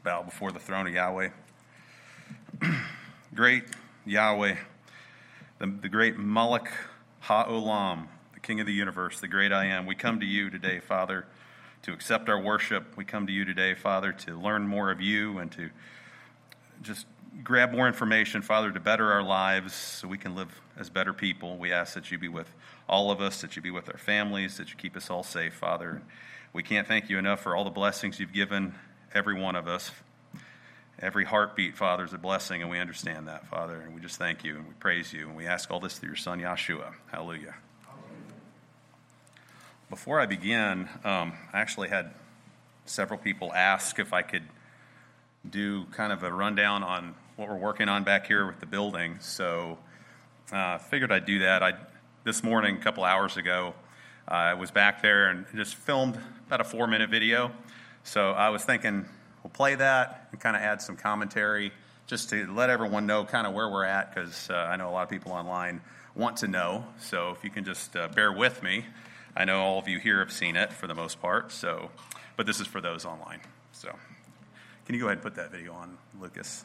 bow before the throne of Yahweh. Great Yahweh, the great Malach HaOlam, the King of the universe, the great I Am. We come to you today, Father, to accept our worship. We come to you today, Father, to learn more of you and to just grab more information, Father, to better our lives so we can live as better people. We ask that you be with all of us, that you be with our families, that you keep us all safe, Father. We can't thank you enough for all the blessings you've given every one of us. Every heartbeat, Father, is a blessing, and we understand that, Father. And we just thank you, and we praise you, and we ask all this through your Son, Yahshua. Hallelujah. Before I begin, I actually had several people ask if I could do kind of a rundown on what we're working on back here with the building. So I figured I'd do that. This morning, a couple hours ago, I was back there and just filmed about a 4-minute video. So I was thinking we'll play that and kind of add some commentary just to let everyone know kind of where we're at, because I know a lot of people online want to know. So if you can just bear with me. I know all of you here have seen it for the most part, but this is for those online. So can you go ahead and put that video on, Lucas?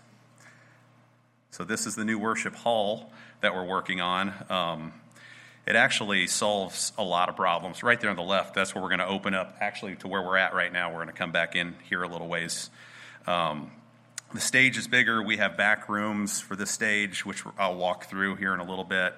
So this is the new worship hall that we're working on. It actually solves a lot of problems. Right there on the left, that's where we're going to open up, actually, to where we're at right now. We're going to come back in here a little ways. The stage is bigger. We have back rooms for this stage, which I'll walk through here in a little bit.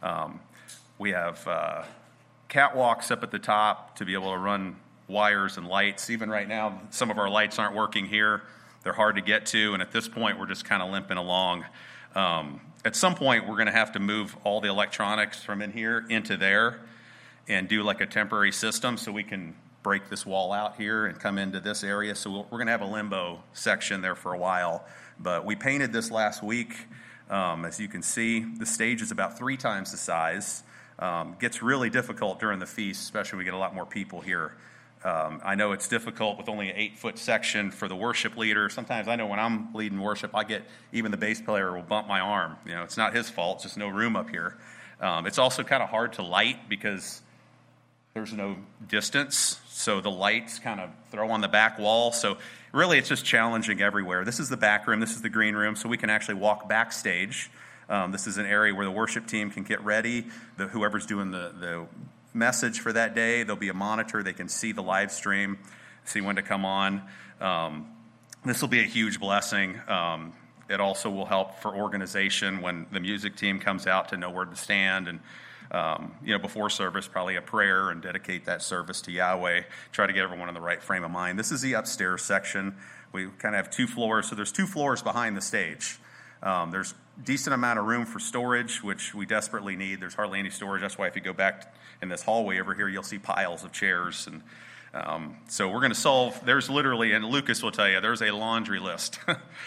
We have catwalks up at the top to be able to run wires and lights. Even right now, some of our lights aren't working here. They're hard to get to, and at this point, we're just kind of limping along. At some point, we're going to have to move all the electronics from in here into there and do like a temporary system so we can break this wall out here and come into this area. So we're going to have a limbo section there for a while. But we painted this last week. As you can see, the stage is about 3 times the size. Gets really difficult during the feast, especially when we get a lot more people here. I know it's difficult with only an 8-foot section for the worship leader. Sometimes I know when I'm leading worship, even the bass player will bump my arm. You know, it's not his fault, it's just no room up here. It's also kind of hard to light because there's no distance, so the lights kind of throw on the back wall. So really, it's just challenging everywhere. This is the back room, this is the green room, so we can actually walk backstage. This is an area where the worship team can get ready. Whoever's doing the message for that day, there'll be a monitor. They can see the live stream, see when to come on. This will be a huge blessing. It also will help for organization when the music team comes out to know where to stand. And before service, probably a prayer and dedicate that service to Yahweh. Try to get everyone in the right frame of mind. This is the upstairs section. We kind of have 2 floors. So there's 2 floors behind the stage. There's decent amount of room for storage, which we desperately need. There's hardly any storage. That's why if you go back in this hallway over here, you'll see piles of chairs. And so we're going to solve, there's literally, and Lucas will tell you, there's a laundry list,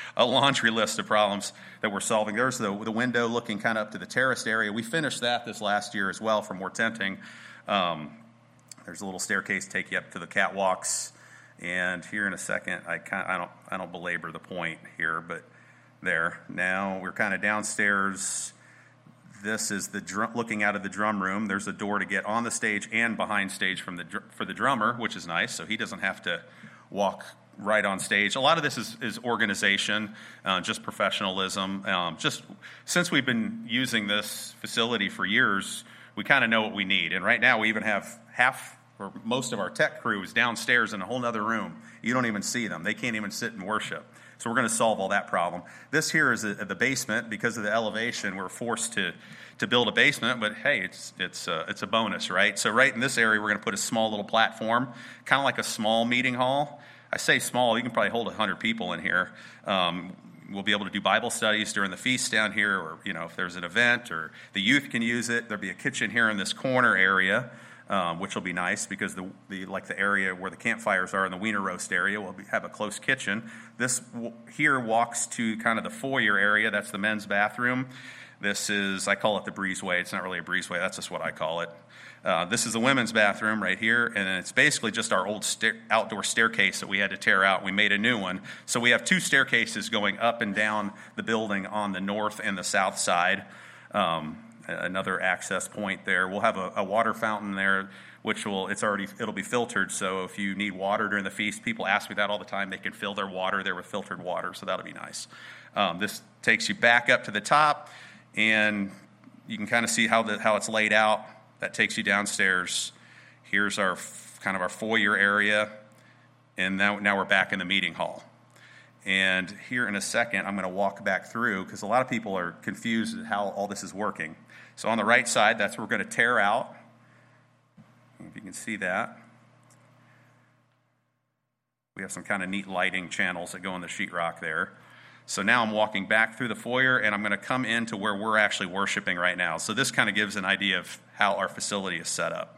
of problems that we're solving. There's the window looking kind of up to the terraced area. We finished that this last year as well for more tenting. There's a little staircase to take you up to the catwalks. And here in a second, I don't belabor the point here, but there. Now we're kind of downstairs. This is looking out of the drum room. There's a door to get on the stage and behind stage for the drummer, which is nice, so he doesn't have to walk right on stage. A lot of this is organization, just professionalism. Just since we've been using this facility for years, we kind of know what we need. And right now we even have most of our tech crew is downstairs in a whole other room. You don't even see them. They can't even sit and worship. So we're going to solve all that problem. This here is the basement. Because of the elevation, we're forced to build a basement. But hey, it's a bonus, right? So right in this area, we're going to put a small little platform, kind of like a small meeting hall. I say small. You can probably hold 100 people in here. We'll be able to do Bible studies during the feast down here, or if there's an event, or the youth can use it. There'll be a kitchen here in this corner area. Which will be nice because the area where the campfires are in the Wiener Roast area will have a close kitchen. This here walks to kind of the foyer area. That's the men's bathroom. This is, I call it the breezeway. It's not really a breezeway. That's just what I call it. This is the women's bathroom right here, and it's basically just our old outdoor staircase that we had to tear out. We made a new one. So we have 2 staircases going up and down the building on the north and the south side. Another access point there. We'll have a water fountain there. it'll be filtered. So if you need water during the feast, people ask me that all the time. They can fill their water there with filtered water, so that'll be nice. This takes you back up to the top, and you can kind of see how it's laid out. That takes you downstairs. Here's our foyer area, and now we're back in the meeting hall. And here in a second, I'm going to walk back through, because a lot of people are confused at how all this is working. So on the right side, that's where we're going to tear out. If you can see that. We have some kind of neat lighting channels that go in the sheetrock there. So now I'm walking back through the foyer, and I'm going to come into where we're actually worshiping right now. So this kind of gives an idea of how our facility is set up.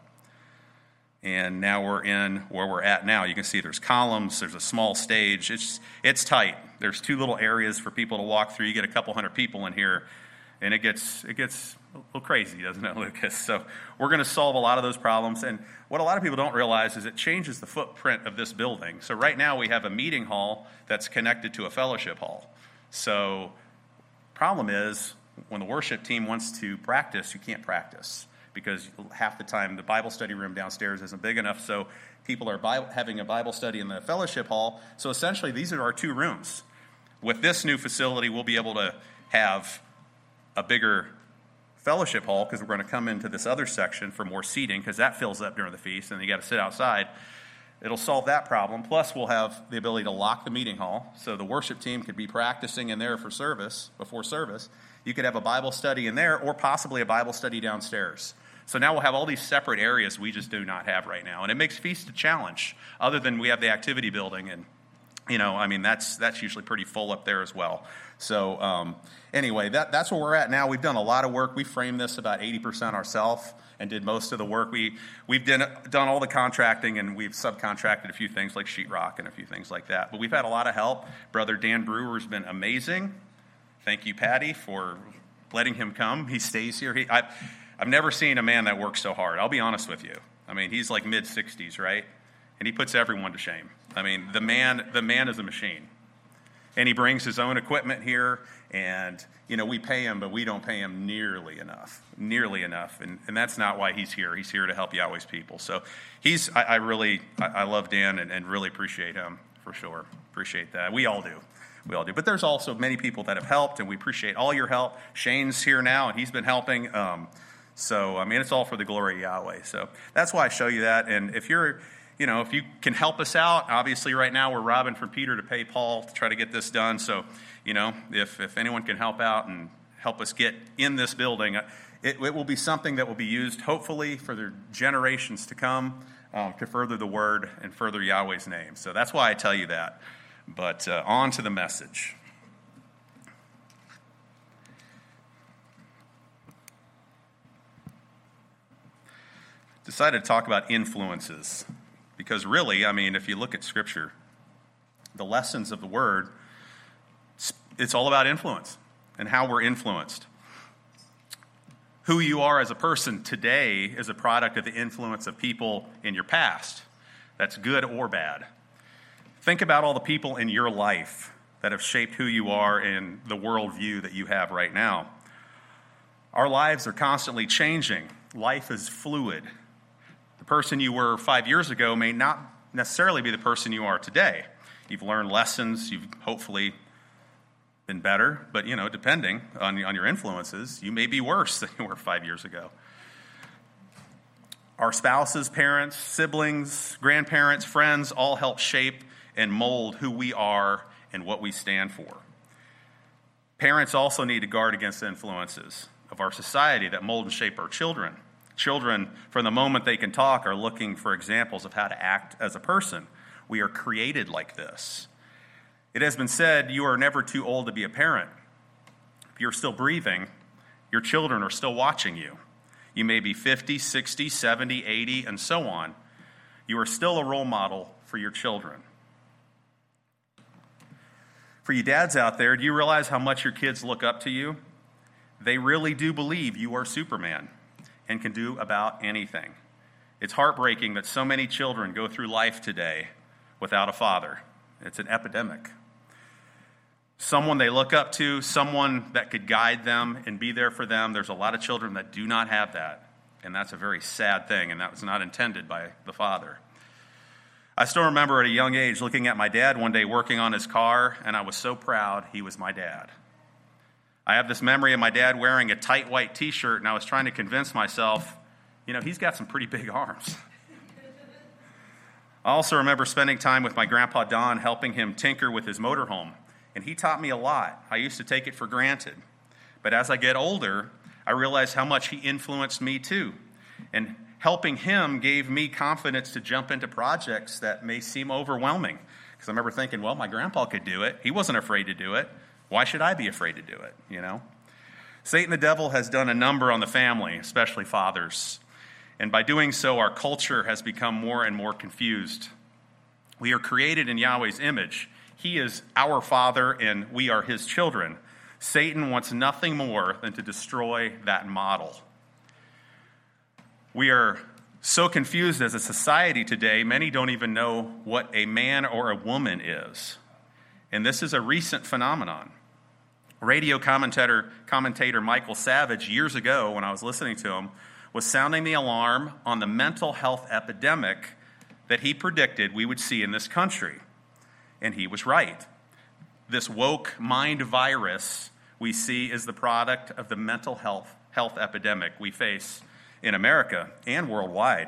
And now we're in where we're at now. You can see there's columns, there's a small stage. It's tight. There's 2 little areas for people to walk through. You get a couple hundred people in here, and it gets a little crazy, doesn't it, Lucas? So we're going to solve a lot of those problems. And what a lot of people don't realize is it changes the footprint of this building. So right now we have a meeting hall that's connected to a fellowship hall. So problem is, when the worship team wants to practice, you can't practice, because half the time the Bible study room downstairs isn't big enough, so people are having a Bible study in the fellowship hall. So essentially, these are our 2 rooms. With this new facility, we'll be able to have a bigger fellowship hall, because we're going to come into this other section for more seating, because that fills up during the feast, and you got to sit outside. It'll solve that problem. Plus, we'll have the ability to lock the meeting hall, so the worship team could be practicing in there before service. You could have a Bible study in there, or possibly a Bible study downstairs. So now we'll have all these separate areas we just do not have right now. And it makes Feast a challenge, other than we have the activity building. And, that's usually pretty full up there as well. So anyway, that's where we're at now. We've done a lot of work. We framed this about 80% ourselves and did most of the work. We've done all the contracting, and we've subcontracted a few things like sheetrock and a few things like that. But we've had a lot of help. Brother Dan Brewer has been amazing. Thank you, Patty, for letting him come. He stays here. I've never seen a man that works so hard. I'll be honest with you. I mean, he's like mid-60s, right? And he puts everyone to shame. I mean, the man is a machine. And he brings his own equipment here, and, we pay him, but we don't pay him nearly enough. And that's not why he's here. He's here to help Yahweh's people. So I love Dan and really appreciate him, for sure. Appreciate that. We all do. But there's also many people that have helped, and we appreciate all your help. Shane's here now, and he's been helping. It's all for the glory of Yahweh. So that's why I show you that. And if if you can help us out, obviously right now we're robbing from Peter to pay Paul to try to get this done. So, if anyone can help out and help us get in this building, it will be something that will be used, hopefully, for the generations to come, to further the word and further Yahweh's name. So that's why I tell you that. But on to the message. Decided to talk about influences, because really, if you look at Scripture, the lessons of the Word, it's all about influence and how we're influenced. Who you are as a person today is a product of the influence of people in your past. That's good or bad. Think about all the people in your life that have shaped who you are and the worldview that you have right now. Our lives are constantly changing. Life is fluid. The person you were 5 years ago may not necessarily be the person you are today. You've learned lessons. You've hopefully been better. But, depending on your influences, you may be worse than you were 5 years ago. Our spouses, parents, siblings, grandparents, friends all help shape and mold who we are and what we stand for. Parents also need to guard against the influences of our society that mold and shape our children. Children, from the moment they can talk, are looking for examples of how to act as a person. We are created like this. It has been said, you are never too old to be a parent. If you're still breathing, your children are still watching you. You may be 50, 60, 70, 80, and so on. You are still a role model for your children. For you dads out there, do you realize how much your kids look up to you? They really do believe you are Superman and can do about anything. It's heartbreaking that so many children go through life today without a father. It's an epidemic. Someone they look up to, someone that could guide them and be there for them. There's a lot of children that do not have that. And that's a very sad thing, and that was not intended by the Father. I still remember at a young age looking at my dad one day working on his car, and I was so proud he was my dad. I have this memory of my dad wearing a tight white t-shirt, and I was trying to convince myself, he's got some pretty big arms. I also remember spending time with my grandpa Don, helping him tinker with his motorhome, and he taught me a lot. I used to take it for granted. But as I get older, I realize how much he influenced me too. And helping him gave me confidence to jump into projects that may seem overwhelming. Because I remember thinking, well, my grandpa could do it. He wasn't afraid to do it. Why should I be afraid to do it, Satan the devil has done a number on the family, especially fathers. And by doing so, our culture has become more and more confused. We are created in Yahweh's image. He is our Father, and we are his children. Satan wants nothing more than to destroy that model. We are so confused as a society today, many don't even know what a man or a woman is. And this is a recent phenomenon. Radio commentator Michael Savage, years ago when I was listening to him, was sounding the alarm on the mental health epidemic that he predicted we would see in this country. And he was right. This woke mind virus we see is the product of the mental health epidemic we face in America and worldwide.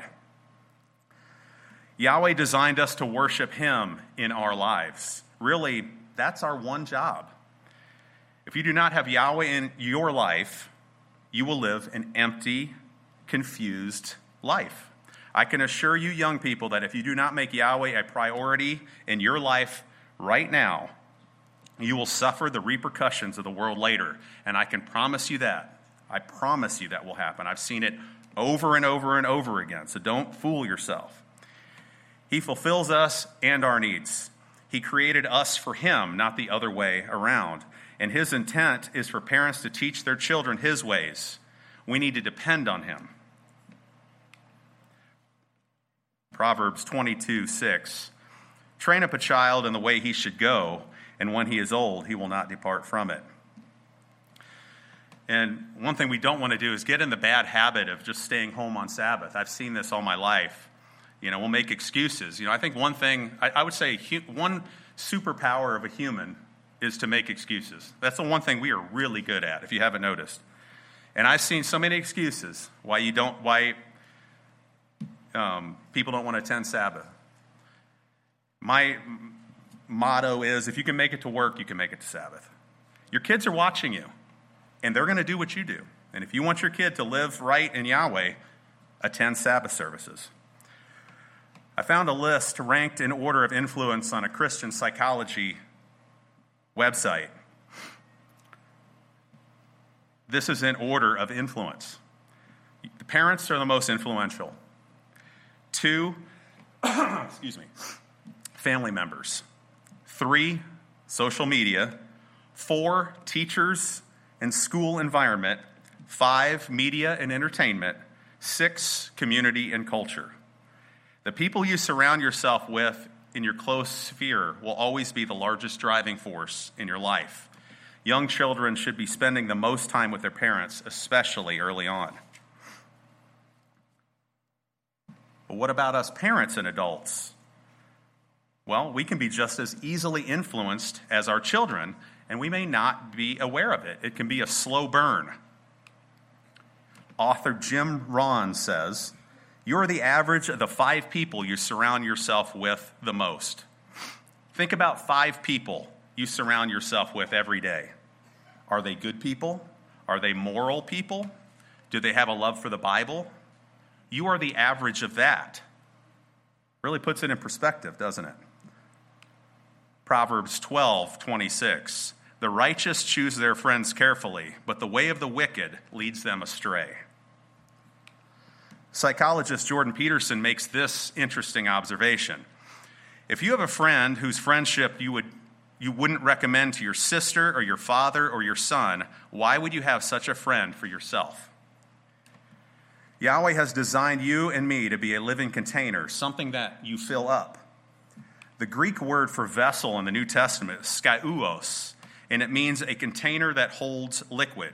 Yahweh designed us to worship him in our lives. Really, that's our one job. If you do not have Yahweh in your life, you will live an empty, confused life. I can assure you, young people, that if you do not make Yahweh a priority in your life right now, you will suffer the repercussions of the world later. And I can promise you that. I promise you that will happen. I've seen it over and over and over again, so don't fool yourself. He fulfills us and our needs. He created us for him, not the other way around. And his intent is for parents to teach their children his ways. We need to depend on him. Proverbs 22:6. Train up a child in the way he should go, and when he is old, he will not depart from it. And one thing we don't want to do is get in the bad habit of just staying home on Sabbath. I've seen this all my life. We'll make excuses. I think one thing, I would say one superpower of a human is to make excuses. That's the one thing we are really good at, if you haven't noticed. And I've seen so many excuses why people don't want to attend Sabbath. My motto is, if you can make it to work, you can make it to Sabbath. Your kids are watching you, and they're going to do what you do. And if you want your kid to live right in Yahweh, attend Sabbath services. I found a list ranked in order of influence on a Christian psychology website. This is in order of influence. The parents are the most influential. 2, family members. 3, social media. 4, teachers and school environment. 5, media and entertainment. 6, community and culture. The people you surround yourself with in your close sphere will always be the largest driving force in your life. Young children should be spending the most time with their parents, especially early on. But what about us parents and adults? Well, we can be just as easily influenced as our children, and we may not be aware of it. It can be a slow burn. Author Jim Rohn says, "You're the average of the 5 people you surround yourself with the most." Think about 5 people you surround yourself with every day. Are they good people? Are they moral people? Do they have a love for the Bible? You are the average of that. Really puts it in perspective, doesn't it? Proverbs 12:26. The righteous choose their friends carefully, but the way of the wicked leads them astray. Psychologist Jordan Peterson makes this interesting observation. If you have a friend whose friendship you wouldn't recommend to your sister or your father or your son, why would you have such a friend for yourself? Yahweh has designed you and me to be a living container, something that you fill up. The Greek word for vessel in the New Testament is skaios, and it means a container that holds liquid.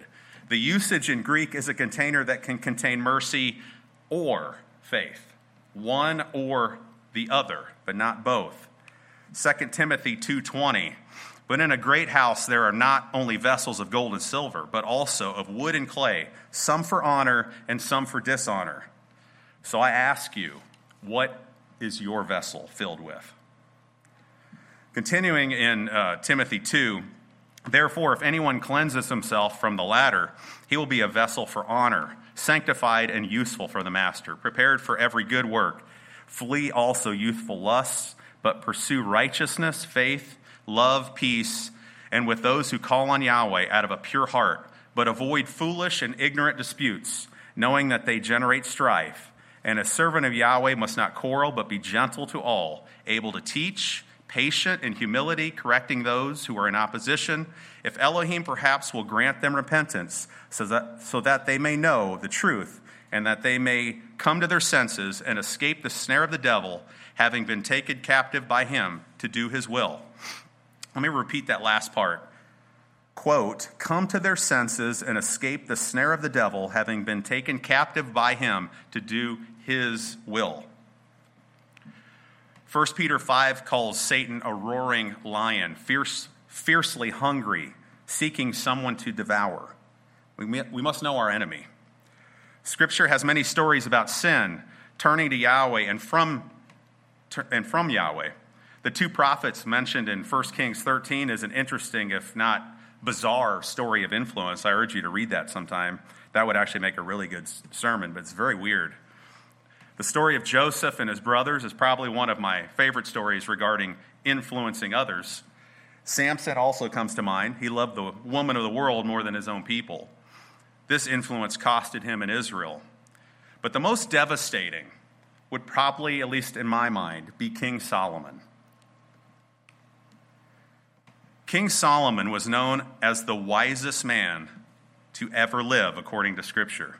The usage in Greek is a container that can contain mercy or faith, one or the other, but not both. 2 Timothy 2:20, but in a great house there are not only vessels of gold and silver, but also of wood and clay, some for honor and some for dishonor. So I ask you, what is your vessel filled with? Continuing in Timothy 2, therefore, if anyone cleanses himself from the latter, he will be a vessel for honor, sanctified and useful for the master, prepared for every good work. Flee also youthful lusts, but pursue righteousness, faith, love, peace, and with those who call on Yahweh out of a pure heart. But avoid foolish and ignorant disputes, knowing that they generate strife. And a servant of Yahweh must not quarrel, but be gentle to all, able to teach, patient in humility, correcting those who are in opposition, if Elohim perhaps will grant them repentance, so that they may know the truth, and that they may come to their senses and escape the snare of the devil, having been taken captive by him to do his will. Let me repeat that last part. Quote, come to their senses and escape the snare of the devil, having been taken captive by him to do his will. 1 Peter 5 calls Satan a roaring lion, fiercely hungry, seeking someone to devour. We must know our enemy. Scripture has many stories about sin, turning to Yahweh and from Yahweh. The two prophets mentioned in 1 Kings 13 is an interesting, if not bizarre, story of influence. I urge you to read that sometime. That would actually make a really good sermon, but it's very weird. The story of Joseph and his brothers is probably one of my favorite stories regarding influencing others. Samson also comes to mind. He loved the woman of the world more than his own people. This influence costed him in Israel. But the most devastating would probably, at least in my mind, be King Solomon. King Solomon was known as the wisest man to ever live, according to Scripture.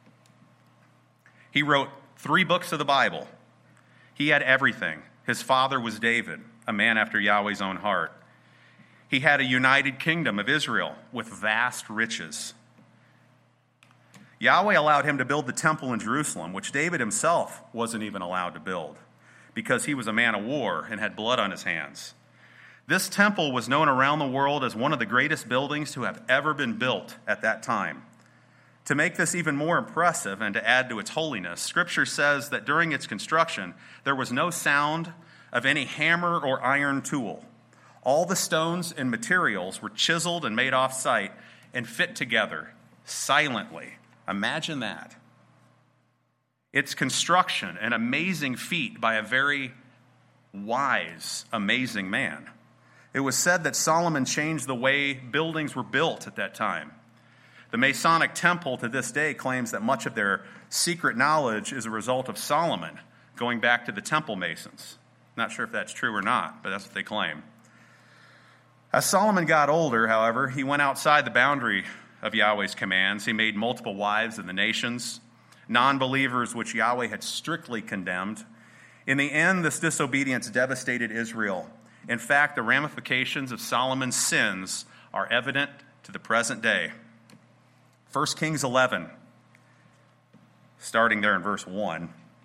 He wrote 3 books of the Bible. He had everything. His father was David, a man after Yahweh's own heart. He had a united kingdom of Israel with vast riches. Yahweh allowed him to build the temple in Jerusalem, which David himself wasn't even allowed to build because he was a man of war and had blood on his hands. This temple was known around the world as one of the greatest buildings to have ever been built at that time. To make this even more impressive and to add to its holiness, Scripture says that during its construction, there was no sound of any hammer or iron tool. All the stones and materials were chiseled and made off-site and fit together silently. Imagine that. Its construction, an amazing feat by a very wise, amazing man. It was said that Solomon changed the way buildings were built at that time. The Masonic Temple to this day claims that much of their secret knowledge is a result of Solomon, going back to the Temple Masons. Not sure if that's true or not, but that's what they claim. As Solomon got older, however, he went outside the boundary of Yahweh's commands. He made multiple wives of the nations, non-believers which Yahweh had strictly condemned. In the end, this disobedience devastated Israel. In fact, the ramifications of Solomon's sins are evident to the present day. 1 Kings 11, starting there in verse 1.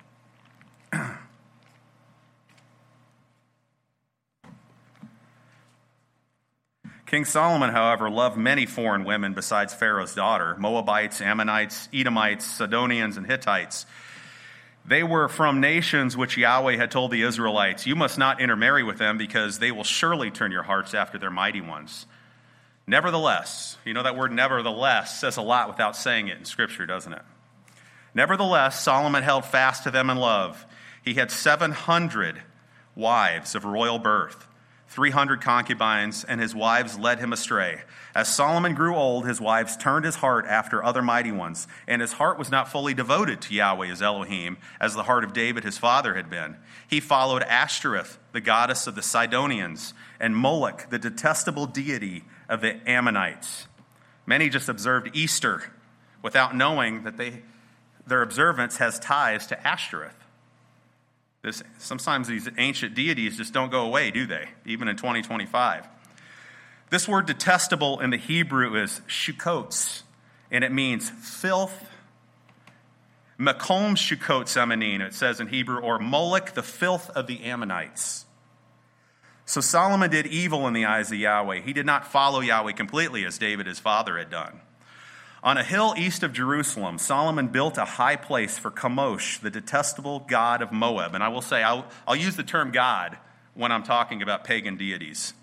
King Solomon, however, loved many foreign women besides Pharaoh's daughter, Moabites, Ammonites, Edomites, Sidonians, and Hittites. They were from nations which Yahweh had told the Israelites, you must not intermarry with them because they will surely turn your hearts after their mighty ones. Nevertheless, you know that word nevertheless says a lot without saying it in Scripture, doesn't it? Nevertheless, Solomon held fast to them in love. He had 700 wives of royal birth, 300 concubines, and his wives led him astray. As Solomon grew old, his wives turned his heart after other mighty ones, and his heart was not fully devoted to Yahweh his Elohim, as the heart of David his father had been. He followed Ashtoreth, the goddess of the Sidonians, and Moloch, the detestable deity of the Ammonites. Many just observed Easter without knowing that their observance has ties to Ashtoreth. Sometimes these ancient deities just don't go away, do they? Even in 2025. This word detestable in the Hebrew is shukots, and it means filth. Makom Shukot Samanin, it says in Hebrew, or Moloch, the filth of the Ammonites. So Solomon did evil in the eyes of Yahweh. He did not follow Yahweh completely as David, his father, had done. On a hill east of Jerusalem, Solomon built a high place for Chemosh, the detestable god of Moab. And I will say, I'll use the term God when I'm talking about pagan deities.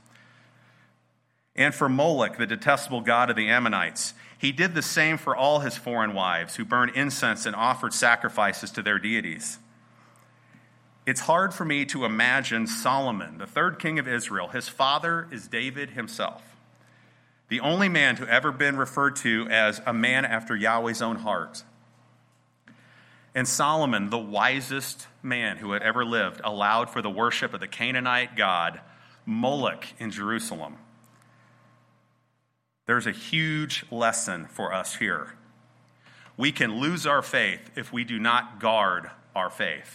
And for Moloch, the detestable god of the Ammonites. He did the same for all his foreign wives who burned incense and offered sacrifices to their deities. It's hard for me to imagine Solomon, the third king of Israel. His father is David himself, the only man to ever been referred to as a man after Yahweh's own heart. And Solomon, the wisest man who had ever lived, allowed for the worship of the Canaanite god Moloch in Jerusalem. There's a huge lesson for us here. We can lose our faith if we do not guard our faith.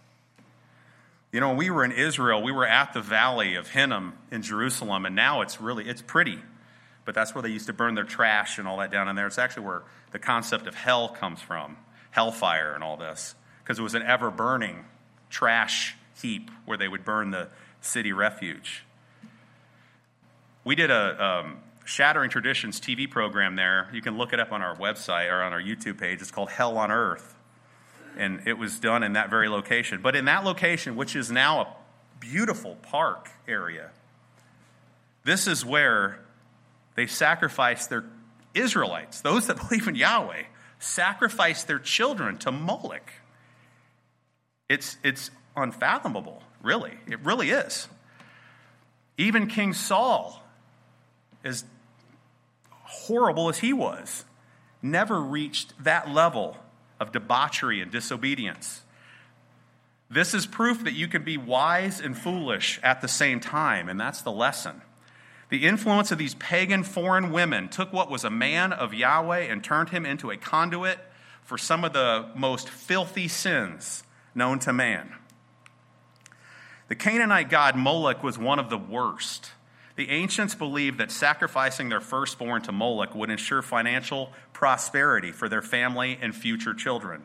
You know, when we were in Israel, we were at the Valley of Hinnom in Jerusalem, and now it's pretty. But that's where they used to burn their trash and all that down in there. It's actually where the concept of hell comes from, hellfire and all this, because it was an ever-burning trash heap where they would burn the city refuge. We did a Shattering Traditions TV program there. You can look it up on our website or on our YouTube page. It's called Hell on Earth. And it was done in that very location. But in that location, which is now a beautiful park area, this is where they sacrificed their Israelites, those that believe in Yahweh, sacrificed their children to Moloch. It's unfathomable, really. It really is. Even King Saul, as horrible as he was, never reached that level of debauchery and disobedience. This is proof that you can be wise and foolish at the same time, and that's the lesson. The influence of these pagan foreign women took what was a man of Yahweh and turned him into a conduit for some of the most filthy sins known to man. The Canaanite god Moloch was one of the worst. The ancients believed that sacrificing their firstborn to Moloch would ensure financial prosperity for their family and future children.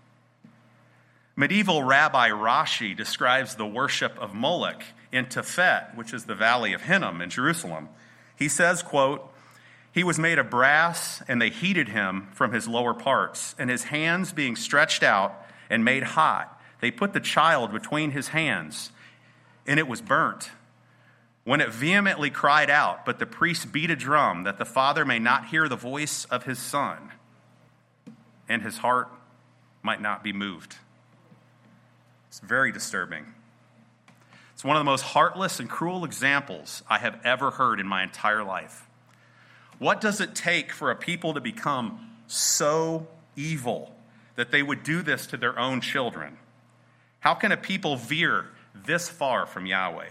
Medieval Rabbi Rashi describes the worship of Moloch in Tophet, which is the Valley of Hinnom in Jerusalem. He says, quote, "He was made of brass, and they heated him from his lower parts, and his hands being stretched out and made hot, they put the child between his hands, and it was burnt. When it vehemently cried out, but the priest beat a drum that the father may not hear the voice of his son, and his heart might not be moved." It's very disturbing. It's one of the most heartless and cruel examples I have ever heard in my entire life. What does it take for a people to become so evil that they would do this to their own children? How can a people veer this far from Yahweh?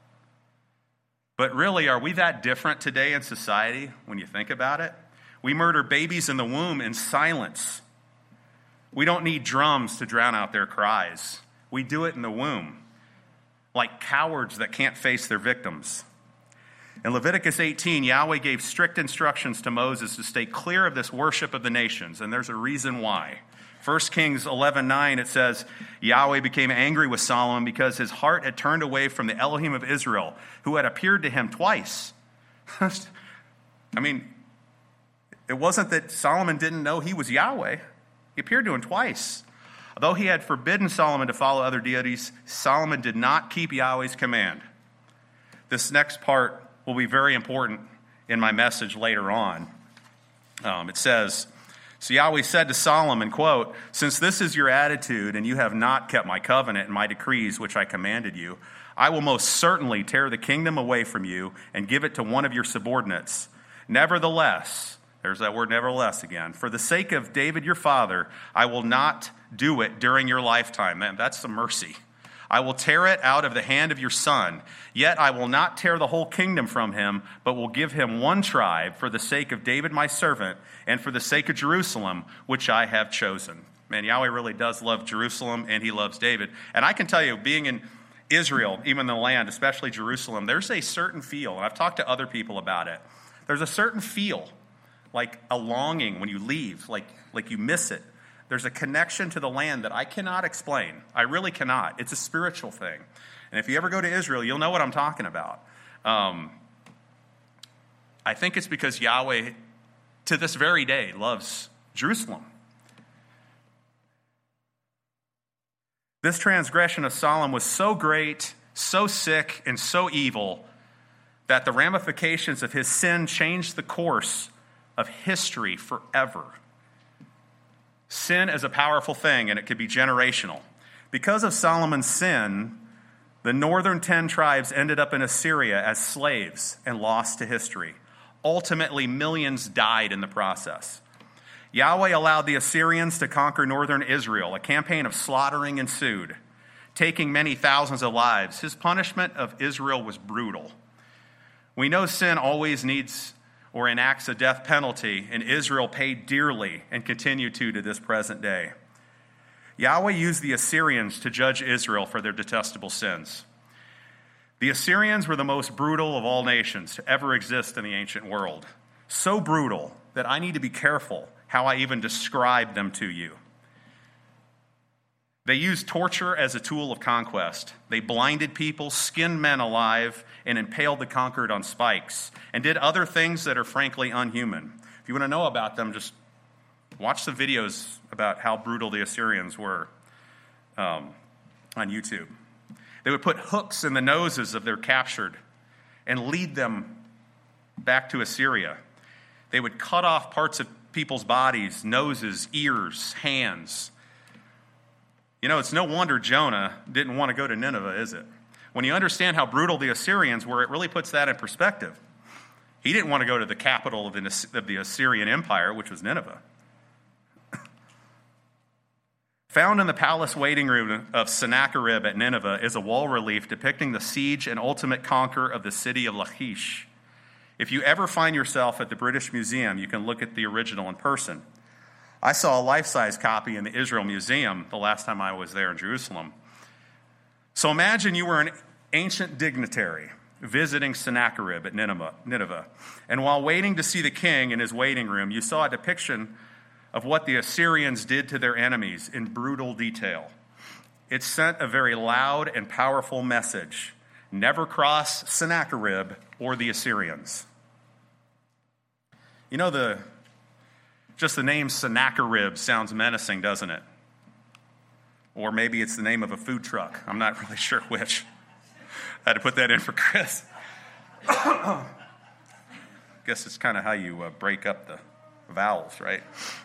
But really, are we that different today in society when you think about it? We murder babies in the womb in silence. We don't need drums to drown out their cries. We do it in the womb, like cowards that can't face their victims. In Leviticus 18, Yahweh gave strict instructions to Moses to stay clear of this worship of the nations, and there's a reason why. 1 Kings 11:9, it says, Yahweh became angry with Solomon because his heart had turned away from the Elohim of Israel, who had appeared to him twice. I mean, it wasn't that Solomon didn't know he was Yahweh. He appeared to him twice. Although he had forbidden Solomon to follow other deities, Solomon did not keep Yahweh's command. This next part will be very important in my message later on. It says, so Yahweh said to Solomon, quote, "Since this is your attitude and you have not kept my covenant and my decrees which I commanded you, I will most certainly tear the kingdom away from you and give it to one of your subordinates. Nevertheless," there's that word nevertheless again, "for the sake of David your father, I will not do it during your lifetime." Man, that's the mercy. "I will tear it out of the hand of your son. Yet I will not tear the whole kingdom from him, but will give him one tribe for the sake of David my servant and for the sake of Jerusalem, which I have chosen." Man, Yahweh really does love Jerusalem, and he loves David. And I can tell you, being in Israel, even the land, especially Jerusalem, there's a certain feel, and I've talked to other people about it. There's a certain feel like a longing when you leave, like you miss it. There's a connection to the land that I cannot explain. I really cannot. It's a spiritual thing. And if you ever go to Israel, you'll know what I'm talking about. I think it's because Yahweh, to this very day, loves Jerusalem. This transgression of Solomon was so great, so sick, and so evil that the ramifications of his sin changed the course of history forever. Sin is a powerful thing, and it could be generational. Because of Solomon's sin, the northern 10 tribes ended up in Assyria as slaves and lost to history. Ultimately, millions died in the process. Yahweh allowed the Assyrians to conquer northern Israel. A campaign of slaughtering ensued, taking many thousands of lives. His punishment of Israel was brutal. We know sin always needs or enacts a death penalty, and Israel paid dearly and continue to this present day. Yahweh used the Assyrians to judge Israel for their detestable sins. The Assyrians were the most brutal of all nations to ever exist in the ancient world. So brutal that I need to be careful how I even describe them to you. They used torture as a tool of conquest. They blinded people, skinned men alive, and impaled the conquered on spikes, and did other things that are frankly unhuman. If you want to know about them, just watch the videos about how brutal the Assyrians were on YouTube. They would put hooks in the noses of their captured and lead them back to Assyria. They would cut off parts of people's bodies, noses, ears, hands. You know, it's no wonder Jonah didn't want to go to Nineveh, is it? When you understand how brutal the Assyrians were, it really puts that in perspective. He didn't want to go to the capital of the Assyrian Empire, which was Nineveh. Found in the palace waiting room of Sennacherib at Nineveh is a wall relief depicting the siege and ultimate conquer of the city of Lachish. If you ever find yourself at the British Museum, you can look at the original in person. I saw a life-size copy in the Israel Museum the last time I was there in Jerusalem. So imagine you were an ancient dignitary visiting Sennacherib at Nineveh, and while waiting to see the king in his waiting room, you saw a depiction of what the Assyrians did to their enemies in brutal detail. It sent a very loud and powerful message: never cross Sennacherib or the Assyrians. You know, just the name Sennacherib sounds menacing, doesn't it? Or maybe it's the name of a food truck. I'm not really sure which. I had to put that in for Chris. Guess it's kind of how you break up the vowels, right?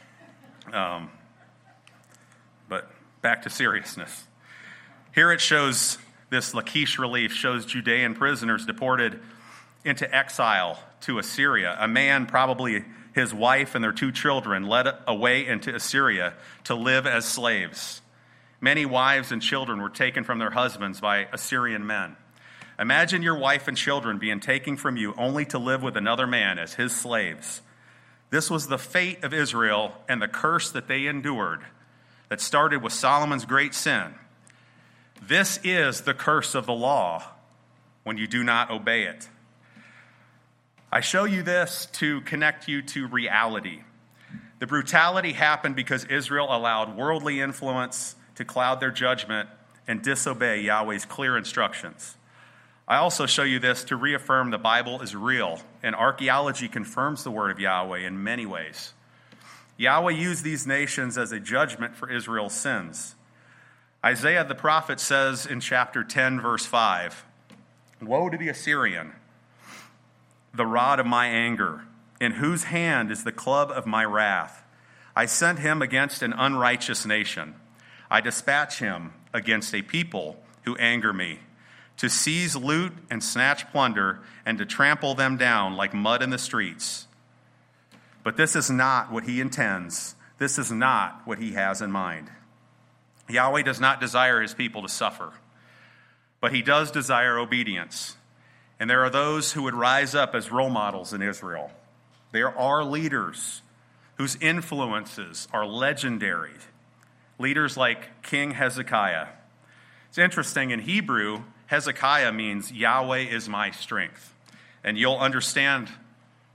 But back to seriousness. Here it shows, this Lachish relief shows Judean prisoners deported into exile to Assyria. A man, probably his wife and their 2 children, led away into Assyria to live as slaves. Many wives and children were taken from their husbands by Assyrian men. Imagine your wife and children being taken from you only to live with another man as his slaves. This was the fate of Israel and the curse that they endured that started with Solomon's great sin. This is the curse of the law when you do not obey it. I show you this to connect you to reality. The brutality happened because Israel allowed worldly influence to cloud their judgment and disobey Yahweh's clear instructions. I also show you this to reaffirm the Bible is real, and archaeology confirms the word of Yahweh in many ways. Yahweh used these nations as a judgment for Israel's sins. Isaiah the prophet says in chapter 10, verse 5, "Woe to the Assyrian, the rod of my anger, in whose hand is the club of my wrath. I sent him against an unrighteous nation. I dispatch him against a people who anger me, to seize loot and snatch plunder, and to trample them down like mud in the streets. But this is not what he intends. This is not what he has in mind." Yahweh does not desire his people to suffer, but he does desire obedience. And there are those who would rise up as role models in Israel. There are leaders whose influences are legendary. Leaders like King Hezekiah. It's interesting, in Hebrew, Hezekiah means Yahweh is my strength. And you'll understand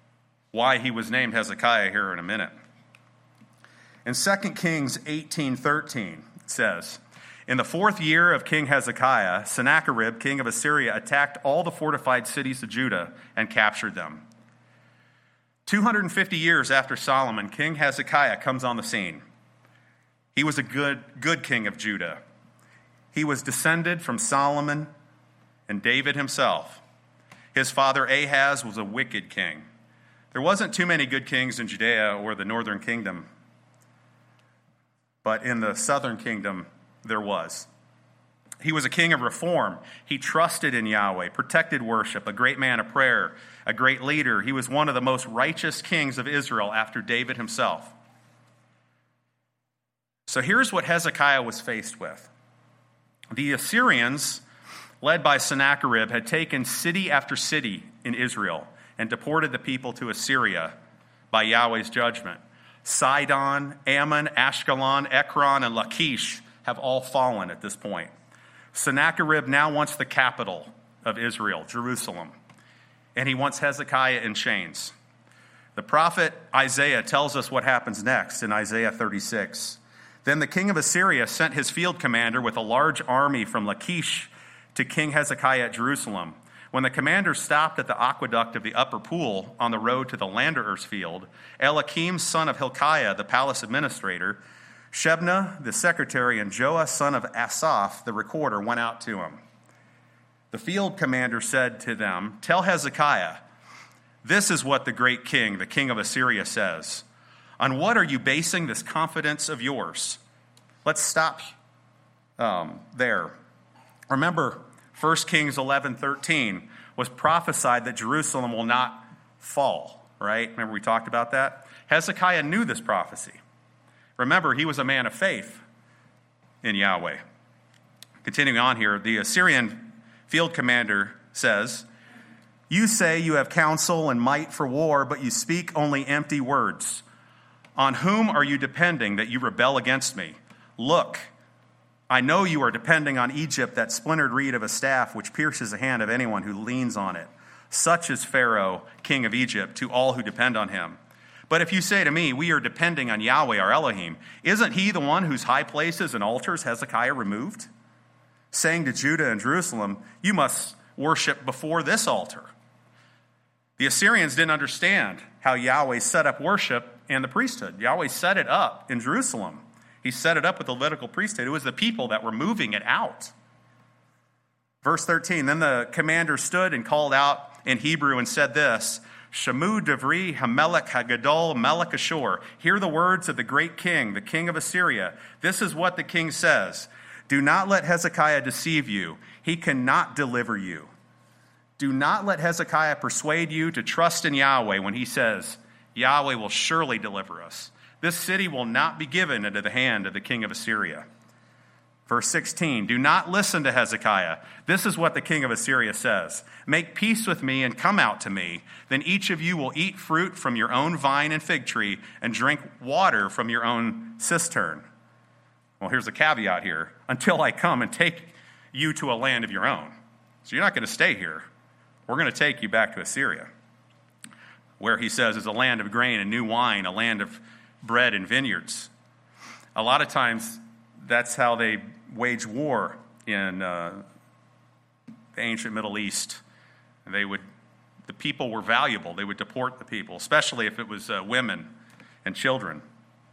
why he was named Hezekiah here in a minute. In 2 Kings 18:13, it says, "In the 4th year of King Hezekiah, Sennacherib, king of Assyria, attacked all the fortified cities of Judah and captured them." 250 years after Solomon, King Hezekiah comes on the scene. He was a good king of Judah. He was descended from Solomon and David himself. His father Ahaz was a wicked king. There wasn't too many good kings in Judea or the northern kingdom, but in the southern kingdom, there was. He was a king of reform. He trusted in Yahweh, protected worship, a great man of prayer, a great leader. He was one of the most righteous kings of Israel after David himself. So here's what Hezekiah was faced with. The Assyrians, led by Sennacherib, had taken city after city in Israel and deported the people to Assyria by Yahweh's judgment. Sidon, Ammon, Ashkelon, Ekron, and Lachish have all fallen at this point. Sennacherib now wants the capital of Israel, Jerusalem, and he wants Hezekiah in chains. The prophet Isaiah tells us what happens next in Isaiah 36. "Then the king of Assyria sent his field commander with a large army from Lachish to King Hezekiah at Jerusalem. When the commander stopped at the aqueduct of the upper pool on the road to the Landerers field, Eliakim, son of Hilkiah, the palace administrator, Shebna, the secretary, and Joah, son of Asaph, the recorder, went out to him. The field commander said to them, 'Tell Hezekiah, this is what the great king, the king of Assyria, says. On what are you basing this confidence of yours?'" Let's stop there. Remember, 1 Kings 11:13 was prophesied that Jerusalem will not fall, right? Remember we talked about that? Hezekiah knew this prophecy. Remember, he was a man of faith in Yahweh. Continuing on here, the Assyrian field commander says, "You say you have counsel and might for war, but you speak only empty words. On whom are you depending that you rebel against me? Look, I know you are depending on Egypt, that splintered reed of a staff which pierces the hand of anyone who leans on it. Such is Pharaoh, king of Egypt, to all who depend on him. But if you say to me, 'We are depending on Yahweh our Elohim,' isn't he the one whose high places and altars Hezekiah removed? Saying to Judah and Jerusalem, 'You must worship before this altar.'" The Assyrians didn't understand how Yahweh set up worship and the priesthood. Yahweh set it up in Jerusalem. He set it up with the Levitical priesthood. It was the people that were moving it out. Verse 13, "Then the commander stood and called out in Hebrew and said this, 'Shemu Devri Hamelech Hagadol Melech Ashur. Hear the words of the great king, the king of Assyria. This is what the king says. Do not let Hezekiah deceive you. He cannot deliver you. Do not let Hezekiah persuade you to trust in Yahweh when he says, Yahweh will surely deliver us. This city will not be given into the hand of the king of Assyria.'" Verse 16, "Do not listen to Hezekiah. This is what the king of Assyria says. Make peace with me and come out to me. Then each of you will eat fruit from your own vine and fig tree and drink water from your own cistern." Well, here's a caveat here. "Until I come and take you to a land of your own." So you're not going to stay here. We're going to take you back to Assyria, where he says is a land of grain and new wine, a land of bread and vineyards. A lot of times, that's how they wage war in the ancient Middle East. The people were valuable. They would deport the people, especially if it was women and children.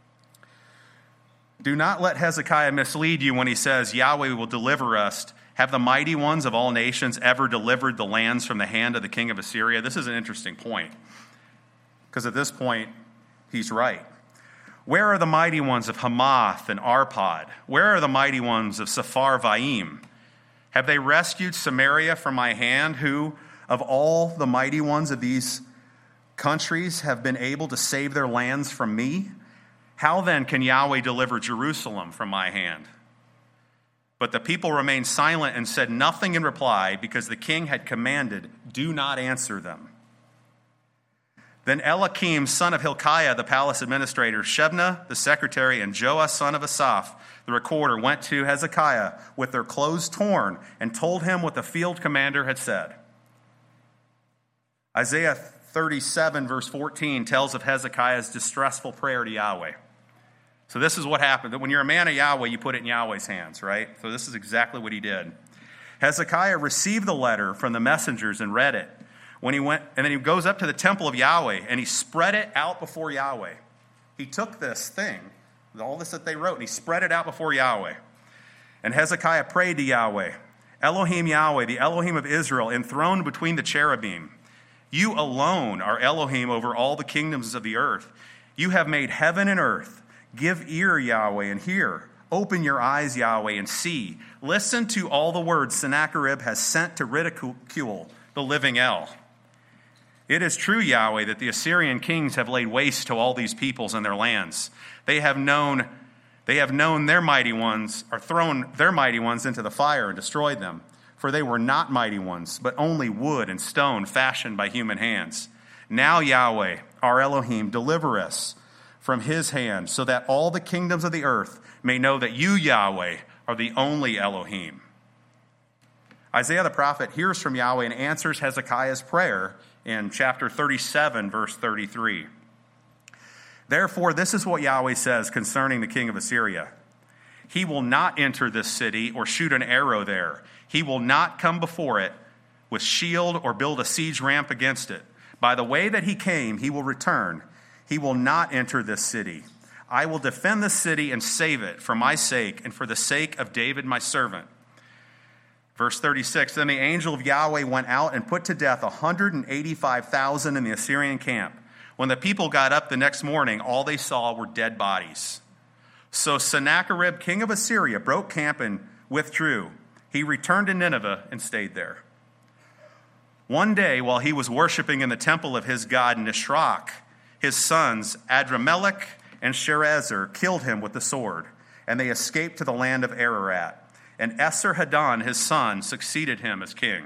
"Do not let Hezekiah mislead you when he says, 'Yahweh will deliver us.' Have the mighty ones of all nations ever delivered the lands from the hand of the king of Assyria?" This is an interesting point, because at this point, he's right. "Where are the mighty ones of Hamath and Arpad? Where are the mighty ones of Sepharvaim? Have they rescued Samaria from my hand, who of all the mighty ones of these countries have been able to save their lands from me? How then can Yahweh deliver Jerusalem from my hand?" But the people remained silent and said nothing in reply, because the king had commanded, "Do not answer them." Then Eliakim, son of Hilkiah, the palace administrator, Shebna, the secretary, and Joah, son of Asaph, the recorder, went to Hezekiah with their clothes torn and told him what the field commander had said. Isaiah 37, verse 14, tells of Hezekiah's distressful prayer to Yahweh. So this is what happened. That when you're a man of Yahweh, you put it in Yahweh's hands, right? So this is exactly what he did. Hezekiah received the letter from the messengers and read it. When he went, and then he goes up to the temple of Yahweh, and he spread it out before Yahweh. He took this thing, all this that they wrote, and he spread it out before Yahweh. And Hezekiah prayed to Yahweh, Elohim Yahweh, the Elohim of Israel, enthroned between the cherubim. You alone are Elohim over all the kingdoms of the earth. You have made heaven and earth. Give ear, Yahweh, and hear. Open your eyes, Yahweh, and see. Listen to all the words Sennacherib has sent to ridicule the living El. It is true, Yahweh, that the Assyrian kings have laid waste to all these peoples and their lands. They have known their mighty ones, or thrown their mighty ones into the fire and destroyed them. For they were not mighty ones, but only wood and stone fashioned by human hands. Now, Yahweh, our Elohim, deliver us from his hand, so that all the kingdoms of the earth may know that you, Yahweh, are the only Elohim. Isaiah the prophet hears from Yahweh and answers Hezekiah's prayer in chapter 37, verse 33. Therefore, this is what Yahweh says concerning the king of Assyria. He will not enter this city or shoot an arrow there. He will not come before it with shield or build a siege ramp against it. By the way that he came, he will return. He will not enter this city. I will defend the city and save it for my sake and for the sake of David my servant. Verse 36, then the angel of Yahweh went out and put to death 185,000 in the Assyrian camp. When the people got up the next morning, all they saw were dead bodies. So Sennacherib, king of Assyria, broke camp and withdrew. He returned to Nineveh and stayed there. One day, while he was worshiping in the temple of his god Nisroch, his sons Adramelech and Sharezer killed him with the sword, and they escaped to the land of Ararat. And Esarhaddon, his son, succeeded him as king.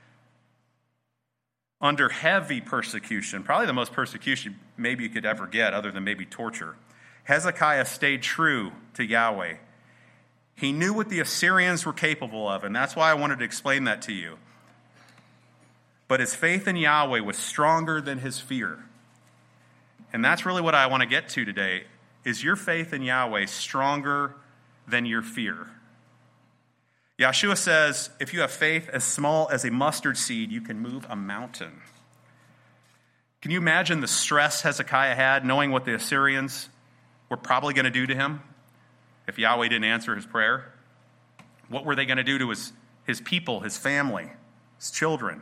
Under heavy persecution, probably the most persecution maybe you could ever get other than maybe torture, Hezekiah stayed true to Yahweh. He knew what the Assyrians were capable of, and that's why I wanted to explain that to you. But his faith in Yahweh was stronger than his fear. And that's really what I want to get to today. Is your faith in Yahweh stronger than your fear? Yeshua says, if you have faith as small as a mustard seed, you can move a mountain. Can you imagine the stress Hezekiah had, knowing what the Assyrians were probably going to do to him if Yahweh didn't answer his prayer? What were they going to do to his people, his family, his children?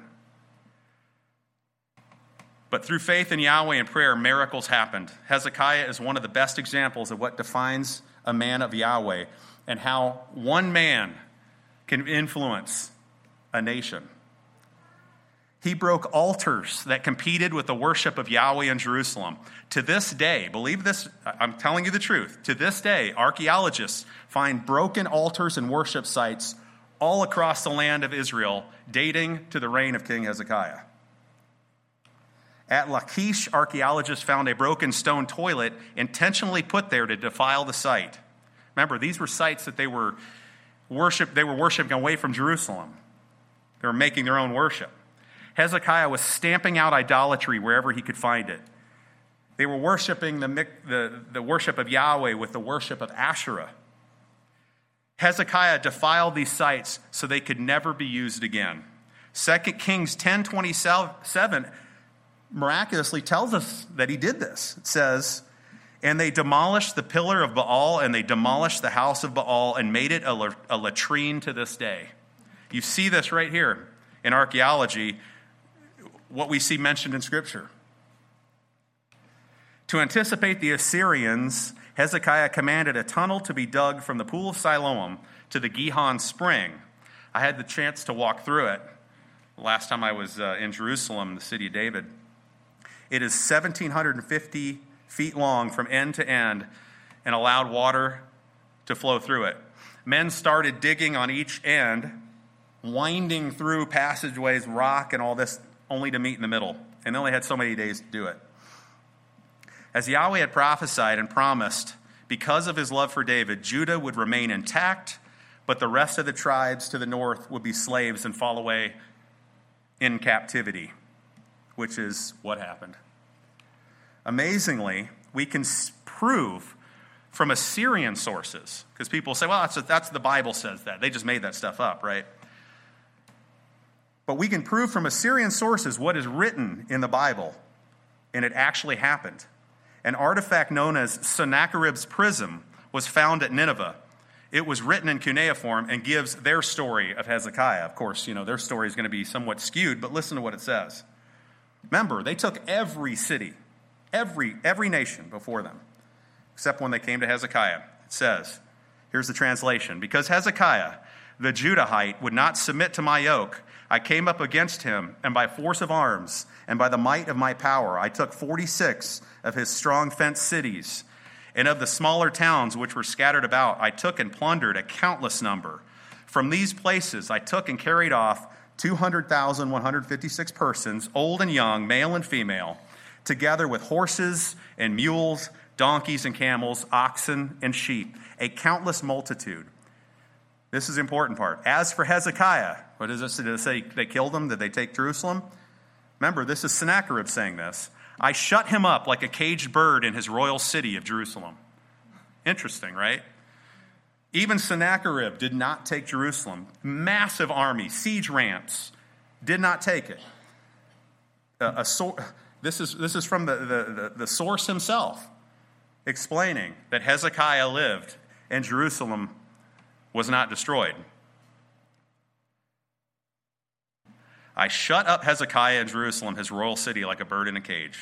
But through faith in Yahweh and prayer, miracles happened. Hezekiah is one of the best examples of what defines a man of Yahweh and how one man can influence a nation. He broke altars that competed with the worship of Yahweh in Jerusalem. To this day, believe this, I'm telling you the truth, to this day, archaeologists find broken altars and worship sites all across the land of Israel, dating to the reign of King Hezekiah. At Lachish, archaeologists found a broken stone toilet intentionally put there to defile the site. Remember, these were sites that they were worshiping away from Jerusalem. They were making their own worship. Hezekiah was stamping out idolatry wherever he could find it. They were worshiping the worship of Yahweh with the worship of Asherah. Hezekiah defiled these sites so they could never be used again. 2 Kings 10:27 miraculously tells us that he did this. It says, and they demolished the pillar of Baal, and they demolished the house of Baal, and made it a latrine to this day. You see this right here in archaeology, what we see mentioned in Scripture. To anticipate the Assyrians, Hezekiah commanded a tunnel to be dug from the pool of Siloam to the Gihon spring. I had the chance to walk through it the last time I was in Jerusalem, the city of David. It is 1,750 feet long from end to end and allowed water to flow through it. Men started digging on each end, winding through passageways, rock, and all this, only to meet in the middle. And they only had so many days to do it. As Yahweh had prophesied and promised, because of his love for David, Judah would remain intact, but the rest of the tribes to the north would be slaves and fall away in captivity. which is what happened. Amazingly, we can prove from Assyrian sources, because people say, well, that's the Bible says that. They just made that stuff up, right? But we can prove from Assyrian sources what is written in the Bible, and it actually happened. An artifact known as Sennacherib's Prism was found at Nineveh. It was written in cuneiform and gives their story of Hezekiah. Of course, their story is going to be somewhat skewed, but listen to what it says. Remember, they took every city, every nation before them, except when they came to Hezekiah. It says, here's the translation, because Hezekiah, the Judahite, would not submit to my yoke, I came up against him, and by force of arms and by the might of my power, I took 46 of his strong fenced cities, and of the smaller towns which were scattered about, I took and plundered a countless number. From these places I took and carried off 200,156 persons, old and young, male and female, together with horses and mules, donkeys and camels, oxen and sheep, a countless multitude. This is the important part. As for Hezekiah, what is this? Did it say they killed him? Did they take Jerusalem? Remember, this is Sennacherib saying this. I shut him up like a caged bird in his royal city of Jerusalem. Interesting, right? Even Sennacherib did not take Jerusalem. Massive army, siege ramps, did not take it. This is from the source himself, explaining that Hezekiah lived and Jerusalem was not destroyed. I shut up Hezekiah in Jerusalem, his royal city, like a bird in a cage.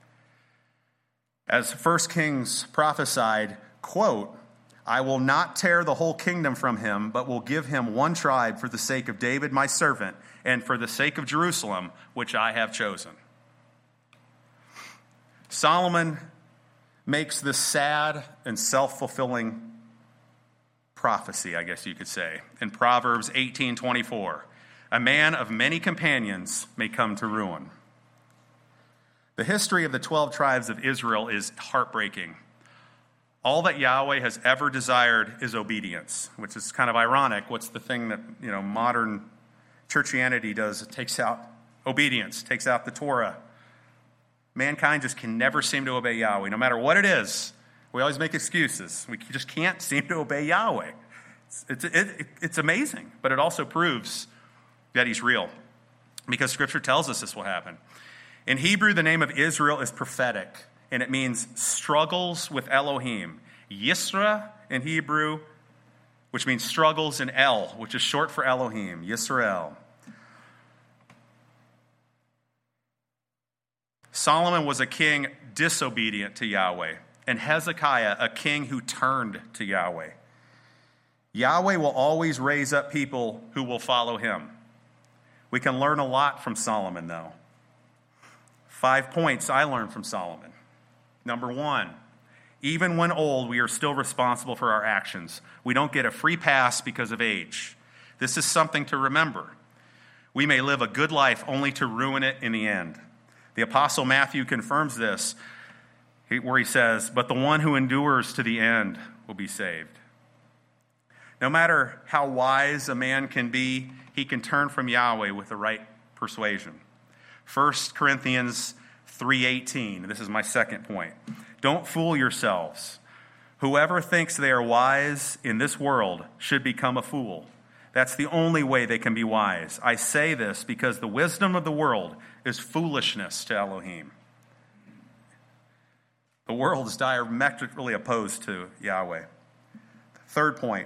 As 1 Kings prophesied, quote, I will not tear the whole kingdom from him, but will give him one tribe for the sake of David my servant, and for the sake of Jerusalem, which I have chosen. Solomon makes this sad and self-fulfilling prophecy, I guess you could say, in Proverbs 18:24. A man of many companions may come to ruin. The history of the 12 tribes of Israel is heartbreaking. All that Yahweh has ever desired is obedience, which is kind of ironic. What's the thing that, modern churchianity does? It takes out obedience, takes out the Torah. Mankind just can never seem to obey Yahweh. No matter what it is, we always make excuses. We just can't seem to obey Yahweh. It's amazing, but it also proves that he's real, because Scripture tells us this will happen. In Hebrew, the name of Israel is prophetic, and it means struggles with Elohim. Yisra in Hebrew, which means struggles, and El, which is short for Elohim, Yisrael. Solomon was a king disobedient to Yahweh, and Hezekiah a king who turned to Yahweh. Yahweh will always raise up people who will follow him. We can learn a lot from Solomon, though. 5 points I learned from Solomon. Number 1, even when old, we are still responsible for our actions. We don't get a free pass because of age. This is something to remember. We may live a good life only to ruin it in the end. The Apostle Matthew confirms this, where he says, but the one who endures to the end will be saved. No matter how wise a man can be, he can turn from Yahweh with the right persuasion. 1 Corinthians 3:18. This is my second point. Don't fool yourselves. Whoever thinks they are wise in this world should become a fool. That's the only way they can be wise. I say this because the wisdom of the world is foolishness to Elohim. The world is diametrically opposed to Yahweh. Third point.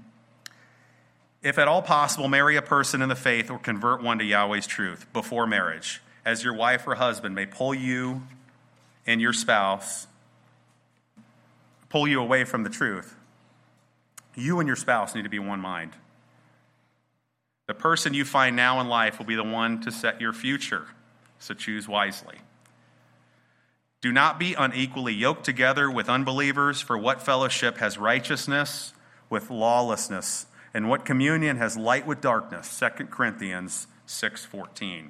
If at all possible, marry a person in the faith or convert one to Yahweh's truth before marriage, as your wife or husband may pull you and your spouse, pull you away from the truth. You and your spouse need to be one mind. The person you find now in life will be the one to set your future, so choose wisely. Do not be unequally yoked together with unbelievers, for what fellowship has righteousness with lawlessness? And what communion has light with darkness? 2 Corinthians 6:14.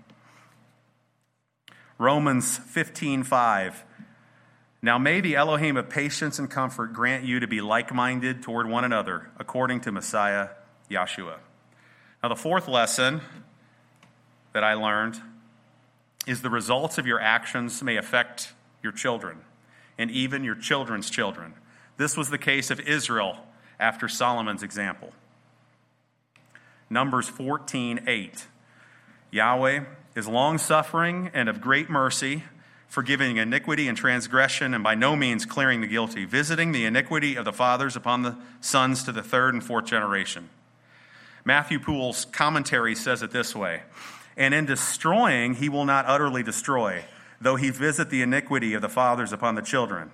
Romans 15:5. Now may the Elohim of patience and comfort grant you to be like-minded toward one another, according to Messiah Yahshua. Now the fourth lesson that I learned is the results of your actions may affect your children and even your children's children. This was the case of Israel after Solomon's example. Numbers 14:8. Yahweh is long-suffering and of great mercy, forgiving iniquity and transgression, and by no means clearing the guilty, visiting the iniquity of the fathers upon the sons to the third and fourth generation. Matthew Poole's commentary says it this way: and in destroying, he will not utterly destroy, though he visit the iniquity of the fathers upon the children.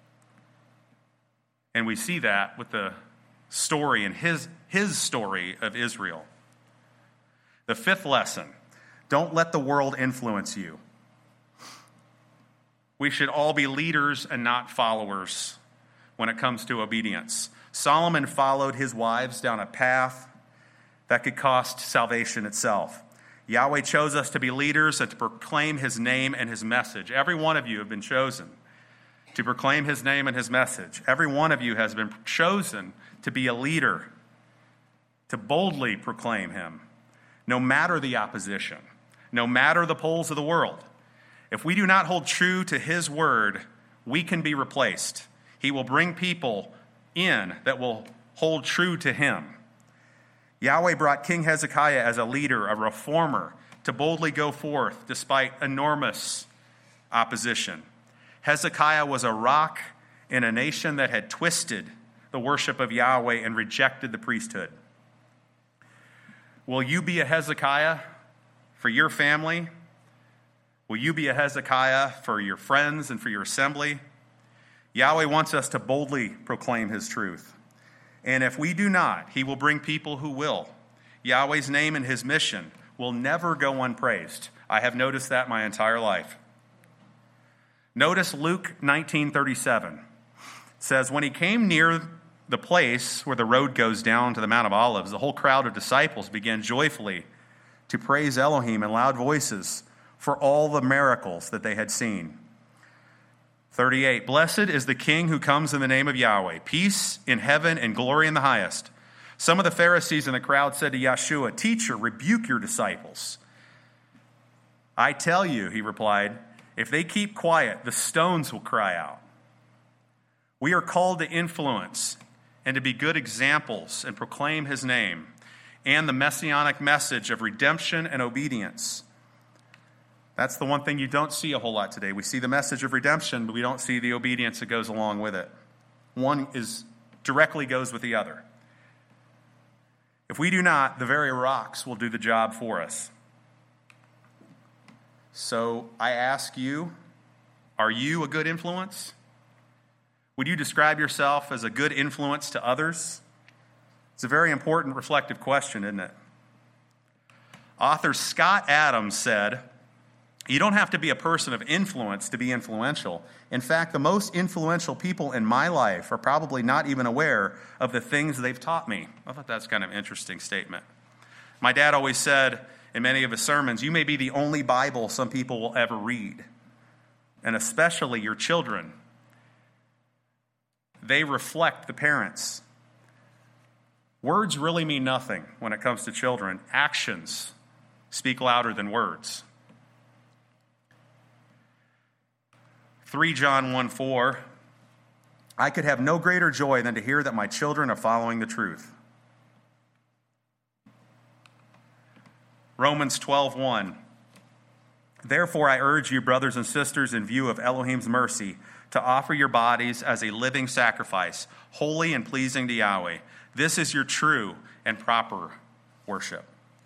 And we see that with the story and his story of Israel. The fifth lesson: don't let the world influence you. We should all be leaders and not followers when it comes to obedience. Solomon followed his wives down a path that could cost salvation itself. Yahweh chose us to be leaders and to proclaim his name and his message. Every one of you have been chosen to proclaim his name and his message. Every one of you has been chosen to be a leader, to boldly proclaim him, no matter the opposition, no matter the poles of the world. If we do not hold true to his word, we can be replaced. He will bring people in that will hold true to him. Yahweh brought King Hezekiah as a leader, a reformer, to boldly go forth despite enormous opposition. Hezekiah was a rock in a nation that had twisted the worship of Yahweh and rejected the priesthood. Will you be a Hezekiah for your family? Will you be a Hezekiah for your friends and for your assembly? Yahweh wants us to boldly proclaim his truth. And if we do not, he will bring people who will. Yahweh's name and his mission will never go unpraised. I have noticed that my entire life. Notice Luke 19:37. It says, when he came near the place where the road goes down to the Mount of Olives, the whole crowd of disciples began joyfully to praise Elohim in loud voices for all the miracles that they had seen. 38, blessed is the King who comes in the name of Yahweh, peace in heaven and glory in the highest. Some of the Pharisees in the crowd said to Yeshua, teacher, rebuke your disciples. I tell you, he replied, if they keep quiet, the stones will cry out. We are called to influence and to be good examples and proclaim his name and the messianic message of redemption and obedience. That's the one thing you don't see a whole lot today. We see the message of redemption, but we don't see the obedience that goes along with it. One directly goes with the other. If we do not, the very rocks will do the job for us. So I ask you, are you a good influence? Would you describe yourself as a good influence to others? It's a very important reflective question, isn't it? Author Scott Adams said, you don't have to be a person of influence to be influential. In fact, the most influential people in my life are probably not even aware of the things they've taught me. I thought that's kind of an interesting statement. My dad always said in many of his sermons, you may be the only Bible some people will ever read, and especially your children. They reflect the parents. Words really mean nothing when it comes to children. Actions speak louder than words. 3 John 1:4, I could have no greater joy than to hear that my children are following the truth. Romans 12:1, therefore I urge you, brothers and sisters, in view of Elohim's mercy, to offer your bodies as a living sacrifice, holy and pleasing to Yahweh. This is your true and proper worship.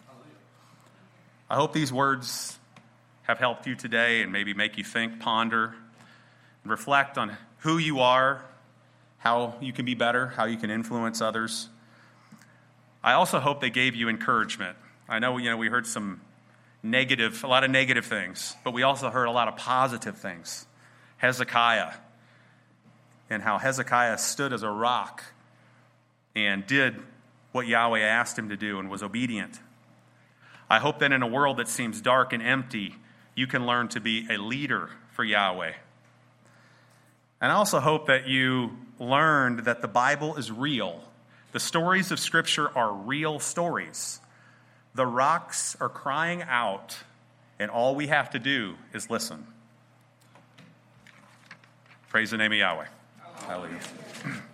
I hope these words have helped you today and maybe make you think, ponder, reflect on who you are, how you can be better, how you can influence others. I also hope they gave you encouragement. I know, we heard a lot of negative things, but we also heard a lot of positive things. Hezekiah, and how Hezekiah stood as a rock and did what Yahweh asked him to do and was obedient. I hope that in a world that seems dark and empty, you can learn to be a leader for Yahweh. And I also hope that you learned that the Bible is real. The stories of Scripture are real stories. The rocks are crying out And all we have to do is listen. Praise the name of Yahweh. Hallelujah.